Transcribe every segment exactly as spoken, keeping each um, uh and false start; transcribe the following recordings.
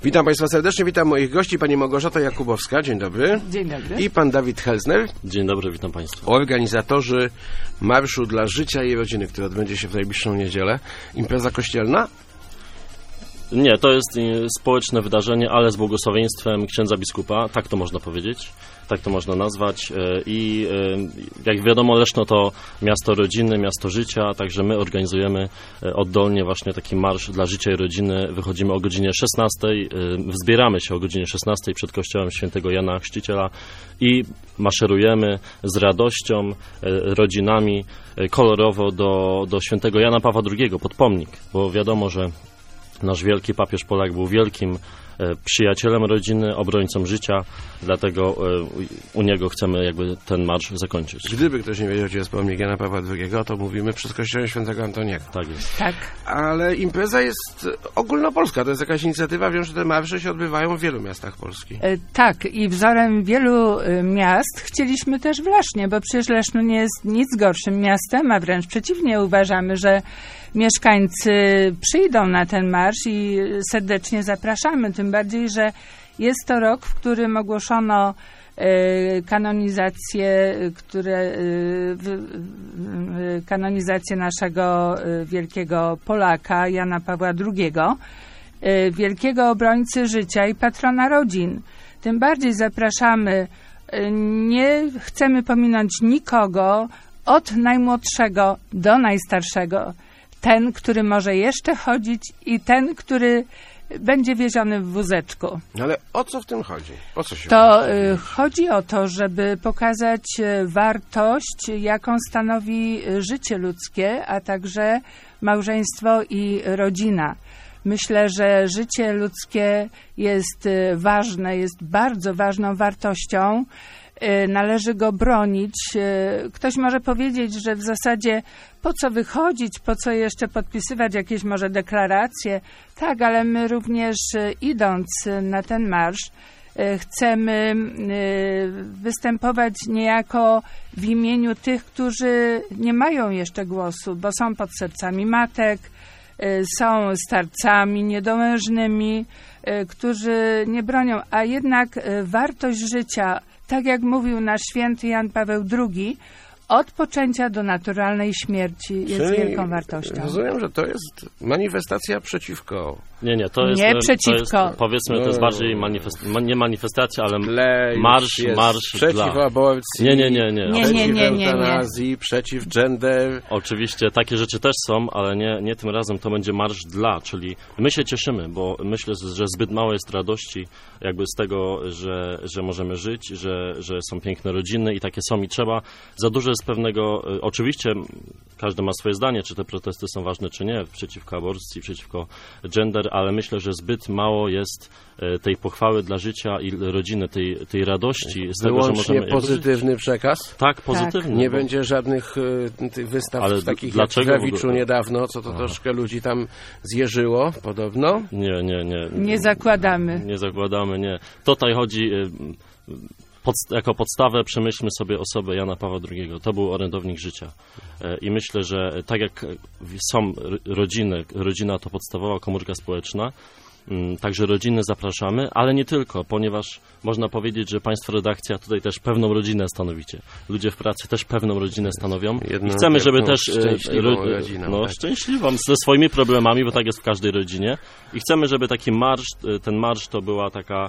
Witam Państwa serdecznie, witam moich gości, pani Małgorzata Jakubowska, dzień dobry. Dzień dobry. I pan Dawid Helsner. Dzień dobry, witam Państwa. Organizatorzy Marszu dla Życia i Rodziny, który odbędzie się w najbliższą niedzielę. Impreza kościelna? Nie, to jest społeczne wydarzenie, ale z błogosławieństwem księdza biskupa, tak to można powiedzieć, tak to można nazwać. I jak wiadomo, Leszno to miasto rodziny, miasto życia, także my organizujemy oddolnie właśnie taki marsz dla życia i rodziny. Wychodzimy o godzinie szesnastej, wzbieramy się o godzinie szesnastej przed kościołem świętego Jana Chrzciciela i maszerujemy z radością, rodzinami, kolorowo do, do świętego Jana Pawła drugiego pod pomnik, bo wiadomo, że nasz wielki papież Polak był wielkim e, przyjacielem rodziny, obrońcą życia, dlatego e, u niego chcemy jakby ten marsz zakończyć. Gdyby ktoś nie wiedział, gdzie jest pomnik Jana Pawła drugiego, to mówimy przed kościołem świętego Antoniego. Tak jest. Tak. Ale impreza jest ogólnopolska, to jest jakaś inicjatywa, wiem, że te marsze się odbywają w wielu miastach Polski. E, tak, i wzorem wielu e, miast chcieliśmy też w Lesznie, bo przecież Leszno nie jest nic gorszym miastem, a wręcz przeciwnie, uważamy, że mieszkańcy przyjdą na ten marsz i serdecznie zapraszamy, tym bardziej, że jest to rok, w którym ogłoszono e, kanonizację, które, e, w, e, kanonizację naszego e, wielkiego Polaka, Jana Pawła drugiego, e, wielkiego obrońcy życia i patrona rodzin. Tym bardziej zapraszamy, e, nie chcemy pominąć nikogo, od najmłodszego do najstarszego. Ten, który może jeszcze chodzić i ten, który będzie wieziony w wózeczku. Ale o co w tym chodzi? O co się To y, chodzi o to, żeby pokazać wartość, jaką stanowi życie ludzkie, a także małżeństwo i rodzina. Myślę, że życie ludzkie jest ważne, jest bardzo ważną wartością. Należy go bronić. Ktoś może powiedzieć, że w zasadzie po co wychodzić, po co jeszcze podpisywać jakieś może deklaracje. Tak, ale my również idąc na ten marsz chcemy występować niejako w imieniu tych, którzy nie mają jeszcze głosu, bo są pod sercami matek, są starcami niedomężnymi, którzy nie bronią, a jednak wartość życia, tak jak mówił nasz święty Jan Paweł drugi, od poczęcia do naturalnej śmierci jest Czyli wielką wartością. Rozumiem, że to jest manifestacja przeciwko. Nie, nie, to jest... Nie to przeciwko. jest, powiedzmy, to jest bardziej manifest, nie manifestacja, ale Tle marsz, jest marsz przeciw dla... aborcji, Nie, nie, nie, nie. Nie, przeciw nie, nie, nie, nie. eutanazji, przeciw gender. Oczywiście takie rzeczy też są, ale nie, nie tym razem to będzie marsz dla, czyli my się cieszymy, bo myślę, że zbyt mało jest radości jakby z tego, że, że możemy żyć, że, że są piękne rodziny i takie są i trzeba. Za dużo jest pewnego, oczywiście każdy ma swoje zdanie, czy te protesty są ważne, czy nie, przeciwko aborcji, przeciwko gender, ale myślę, że zbyt mało jest tej pochwały dla życia i rodziny, tej, tej radości z tego, że Wyłącznie możemy... pozytywny przekaz? Tak, pozytywny. Nie bo... będzie żadnych y, tych wystaw Ale takich dlaczego jak w Zawiczu w ogóle? niedawno, co to Aha. troszkę ludzi tam zjeżyło, podobno. Nie, nie, nie. Nie zakładamy. Nie zakładamy, nie. Tutaj chodzi... Y, Pod, jako podstawę przemyślmy sobie osobę Jana Pawła drugiego. To był orędownik życia. I myślę, że tak jak są rodziny, rodzina to podstawowa komórka społeczna, także rodziny zapraszamy, ale nie tylko, ponieważ można powiedzieć, że Państwo redakcja tutaj też pewną rodzinę stanowicie. Ludzie w pracy też pewną rodzinę stanowią. Jedną I chcemy, żeby też... szczęśliwą ro, rodziną, no, tak. szczęśliwą, ze swoimi problemami, bo tak jest w każdej rodzinie. I chcemy, żeby taki marsz, ten marsz to była taka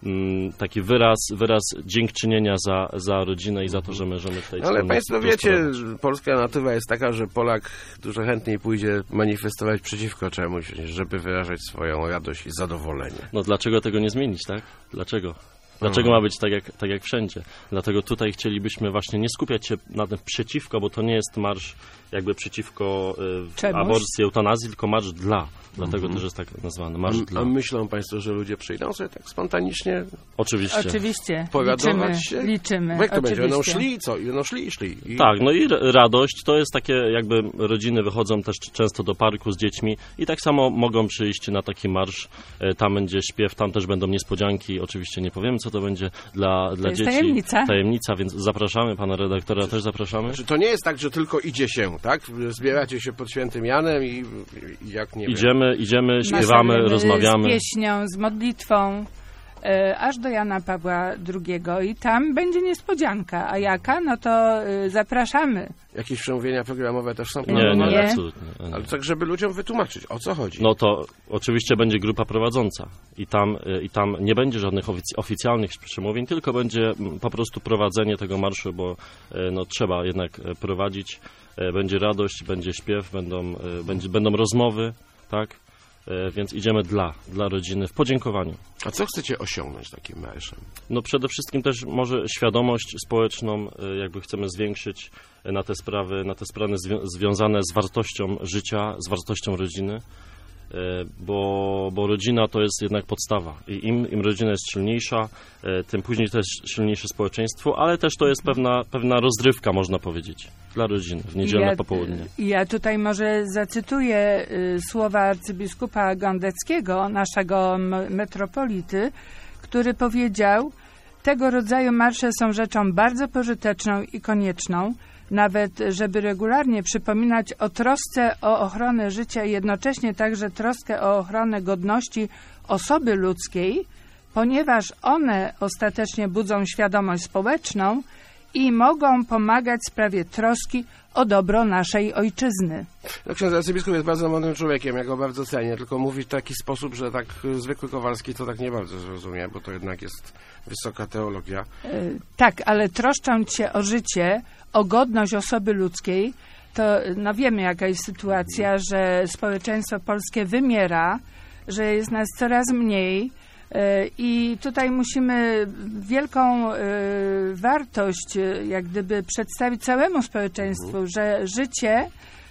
taki wyraz, wyraz dziękczynienia za, za rodzinę i za to, że możemy tutaj... Ale Państwo wiecie, że polska natura jest taka, że Polak dużo chętniej pójdzie manifestować przeciwko czemuś, żeby wyrażać swoją radość i zadowolenie. No dlaczego tego nie zmienić, tak? Dlaczego? Dlaczego ma być tak jak, tak jak wszędzie? Dlatego tutaj chcielibyśmy właśnie nie skupiać się na tym przeciwko, bo to nie jest marsz jakby przeciwko y, aborcji, eutanazji, tylko marsz dla. Dlatego mm-hmm. też jest tak nazwany marsz a, dla. A myślą Państwo, że ludzie przyjdą sobie tak spontanicznie? Oczywiście. Oczywiście. Poradować liczymy, się? Liczymy. Bo jak to oczywiście. będzie? Będą szli i co? I będą szli i szli. I... Tak, no i radość to jest takie jakby rodziny wychodzą też często do parku z dziećmi i tak samo mogą przyjść na taki marsz. Tam będzie śpiew, tam też będą niespodzianki. Oczywiście nie powiemy, co to będzie dla, dla to jest dzieci. tajemnica. Tajemnica, więc zapraszamy, pana redaktora też zapraszamy. Znaczy, to nie jest tak, że tylko idzie się, tak? Zbieracie się pod Świętym Janem i, i jak nie Idziemy idziemy, idziemy, śpiewamy, Maszerujemy rozmawiamy. z pieśnią, z modlitwą, e, aż do Jana Pawła drugiego i tam będzie niespodzianka. A jaka? No to e, zapraszamy. Jakieś przemówienia programowe też są Nie, planowane? nie, Nie. absolutnie. Nie. Ale tak, żeby ludziom wytłumaczyć, o co chodzi. No to oczywiście będzie grupa prowadząca i tam, y, i tam nie będzie żadnych ofic- oficjalnych przemówień, tylko będzie mm, po prostu prowadzenie tego marszu, bo y, no, trzeba jednak y, prowadzić. Y, Będzie radość, będzie śpiew, będą, y, będzie, będą rozmowy, tak? Y, Więc idziemy dla, dla rodziny w podziękowaniu. A co chcecie osiągnąć takim marszem? No przede wszystkim też może świadomość społeczną y, jakby chcemy zwiększyć y, na te sprawy, na te sprawy zwią- związane z wartością życia, z wartością rodziny, y, bo, bo rodzina to jest jednak podstawa i im, im rodzina jest silniejsza, y, tym później to jest silniejsze społeczeństwo, ale też to jest pewna, pewna rozrywka, można powiedzieć, dla rodziny w niedzielne ja, popołudnie. Ja tutaj może zacytuję y, słowa arcybiskupa Gondeckiego, naszego m- metropolity, który powiedział: tego rodzaju marsze są rzeczą bardzo pożyteczną i konieczną, nawet żeby regularnie przypominać o trosce o ochronę życia i jednocześnie także troskę o ochronę godności osoby ludzkiej, ponieważ one ostatecznie budzą świadomość społeczną i mogą pomagać w sprawie troski o dobro naszej ojczyzny. No, ksiądz arcybiskup jest bardzo mądrym człowiekiem, ja go bardzo cenię, tylko mówi w taki sposób, że tak y, zwykły Kowalski to tak nie bardzo zrozumie, bo to jednak jest wysoka teologia. Y, Tak, ale troszcząc się o życie, o godność osoby ludzkiej, to no wiemy, jaka jest sytuacja, że społeczeństwo polskie wymiera, że jest nas coraz mniej. y, I tutaj musimy wielką y, wartość y, jak gdyby przedstawić całemu społeczeństwu, że życie,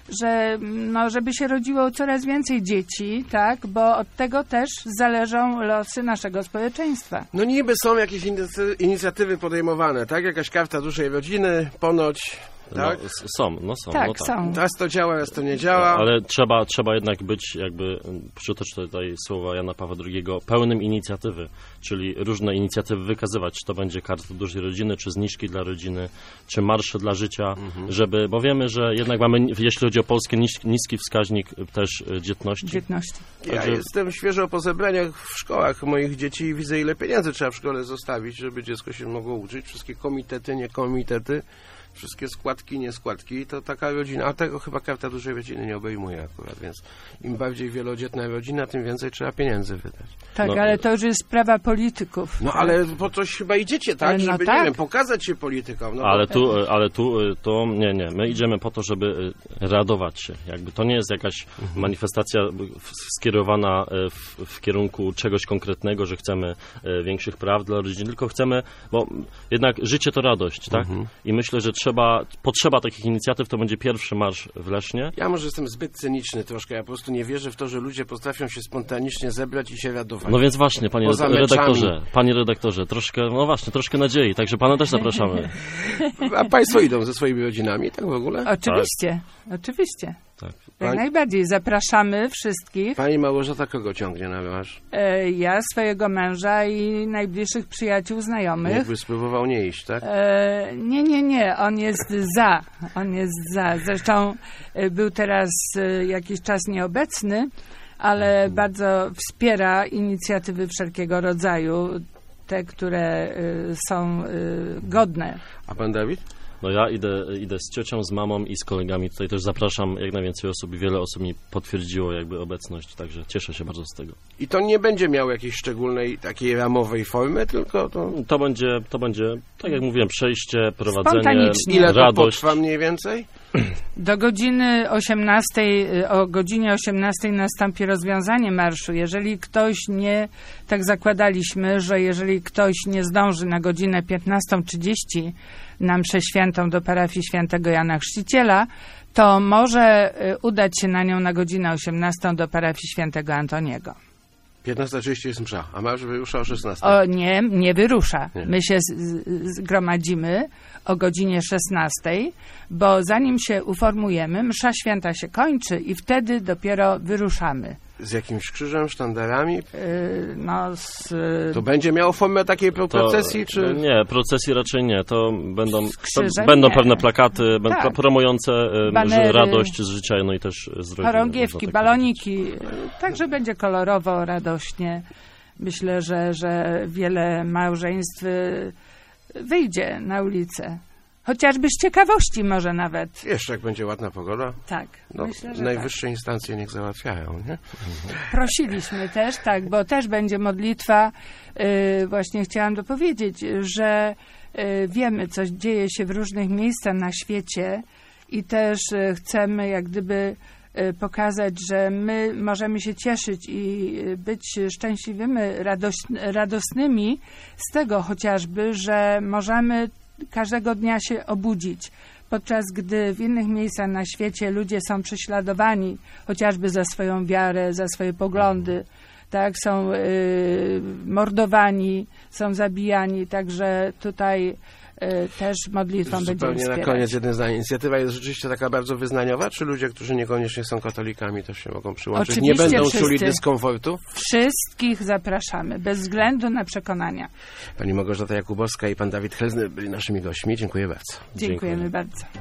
że no, żeby się rodziło coraz więcej dzieci, tak, bo od tego też zależą losy naszego społeczeństwa. No niby są jakieś inicy- inicjatywy podejmowane, tak? Jakaś karta dużej rodziny, ponoć, tak? No, s- są, no są. Tak, no tak. są. Raz to działa, raz to nie działa. Ale trzeba, trzeba jednak być, jakby, przytoczę tutaj słowa Jana Pawła drugiego, pełnym inicjatywy, czyli różne inicjatywy wykazywać, czy to będzie karta dużej rodziny, czy zniżki dla rodziny, czy marsze dla życia, Mhm. żeby, bo wiemy, że jednak mamy, jeśli chodzi o Polskę, nis- niski wskaźnik też e, dzietności. Dzietności. Ja Także- jestem świeżo po zebraniach w szkołach moich dzieci i widzę, ile pieniędzy trzeba w szkole zostawić, żeby dziecko się mogło uczyć. Wszystkie komitety, nie komitety, wszystkie składki, nie składki, to taka rodzina, a tego chyba karta dużej rodziny nie obejmuje akurat, więc im bardziej wielodzietna rodzina, tym więcej trzeba pieniędzy wydać. Tak, No, ale to już jest sprawa polityków. No ale po coś chyba idziecie, tak? Ale no Żeby, tak. nie wiem, pokazać się politykom. No bo- Ale tu, e, ale tu e, to nie, nie. My idziemy po to, żeby e, radować się. Jakby to nie jest jakaś manifestacja w- skierowana e, w, w kierunku czegoś konkretnego, że chcemy e, większych praw dla rodzin, tylko chcemy, bo jednak życie to radość, tak? I myślę, że trzeba, potrzeba takich inicjatyw, to będzie pierwszy marsz w Lesznie. Ja może jestem zbyt cyniczny troszkę, ja po prostu nie wierzę w to, że ludzie potrafią się spontanicznie zebrać i się radować. No więc właśnie, panie Poza redaktorze, meczami. panie redaktorze, troszkę, no właśnie, troszkę nadziei, także pana też zapraszamy. A państwo idą ze swoimi rodzinami, tak w ogóle? Oczywiście, oczywiście. Tak. Jak Pani- najbardziej. Zapraszamy wszystkich. Pani Małgorzata kogo ciągnie na marsz? E, ja, swojego męża i najbliższych przyjaciół, znajomych. Jakby spróbował nie iść, tak? E, nie, nie, nie. On jest za. On jest za. Zresztą e, był teraz e, jakiś czas nieobecny, ale bardzo wspiera inicjatywy wszelkiego rodzaju, te, które e, są e, godne. A pan Dawid? No ja idę, idę z ciocią, z mamą i z kolegami. Tutaj też zapraszam jak najwięcej osób i wiele osób mi potwierdziło jakby obecność, także cieszę się bardzo z tego. I to nie będzie miało jakiejś szczególnej, takiej ramowej formy, tylko to... To będzie, to będzie, tak jak mówiłem, przejście, prowadzenie, Spontanicznie. Ile to radość. potrwa mniej więcej? Do godziny osiemnastej, y, o godzinie osiemnastej nastąpi rozwiązanie marszu. Jeżeli ktoś nie, tak zakładaliśmy, że jeżeli ktoś nie zdąży na godzinę piętnastą trzydzieści na mszę świętą do parafii świętego Jana Chrzciciela, to może y, udać się na nią na godzinę osiemnastą do parafii świętego Antoniego. piętnasta trzydzieści jest msza, a marsz wyrusza o szesnastej. O nie, nie wyrusza. Nie. My się z- z- zgromadzimy o godzinie szesnastej, bo zanim się uformujemy, msza święta się kończy i wtedy dopiero wyruszamy. Z jakimś krzyżem, sztandarami? Yy, no, z, To będzie miało formę takiej pro- To, procesji, czy... Nie, procesji raczej nie. To będą, to krzyżem będą nie. pewne plakaty będą Tak. promujące e, Banery, że radość z życia, no i też z rodziny. chorągiewki, można tak baloniki. Także będzie kolorowo, radośnie. Myślę, że, że wiele małżeństw y, wyjdzie na ulicę. Chociażby z ciekawości może nawet. Jeszcze jak będzie ładna pogoda, Tak, no, myślę, że najwyższe instancje niech załatwiają, nie? tak. Prosiliśmy też, tak, bo też będzie modlitwa. Y, właśnie chciałam dopowiedzieć, że y, wiemy, co dzieje się w różnych miejscach na świecie i też y, chcemy jak gdyby pokazać, że my możemy się cieszyć i być szczęśliwymi, radoś, radosnymi z tego chociażby, że możemy każdego dnia się obudzić. Podczas gdy w innych miejscach na świecie ludzie są prześladowani chociażby za swoją wiarę, za swoje poglądy, tak, są y, mordowani, są zabijani, także tutaj y, też modlitwą będziemy Zupełnie na wspierać. koniec jedno zdanie. Inicjatywa jest rzeczywiście taka bardzo wyznaniowa, czy ludzie, którzy niekoniecznie są katolikami, też się mogą przyłączyć? Oczywiście Nie będą wszyscy. czuli dyskomfortu? Wszystkich zapraszamy, bez względu na przekonania. Pani Małgorzata Jakubowska i pan Dawid Helzny byli naszymi gośćmi. Dziękuję bardzo. Dziękujemy Dziękuję. bardzo.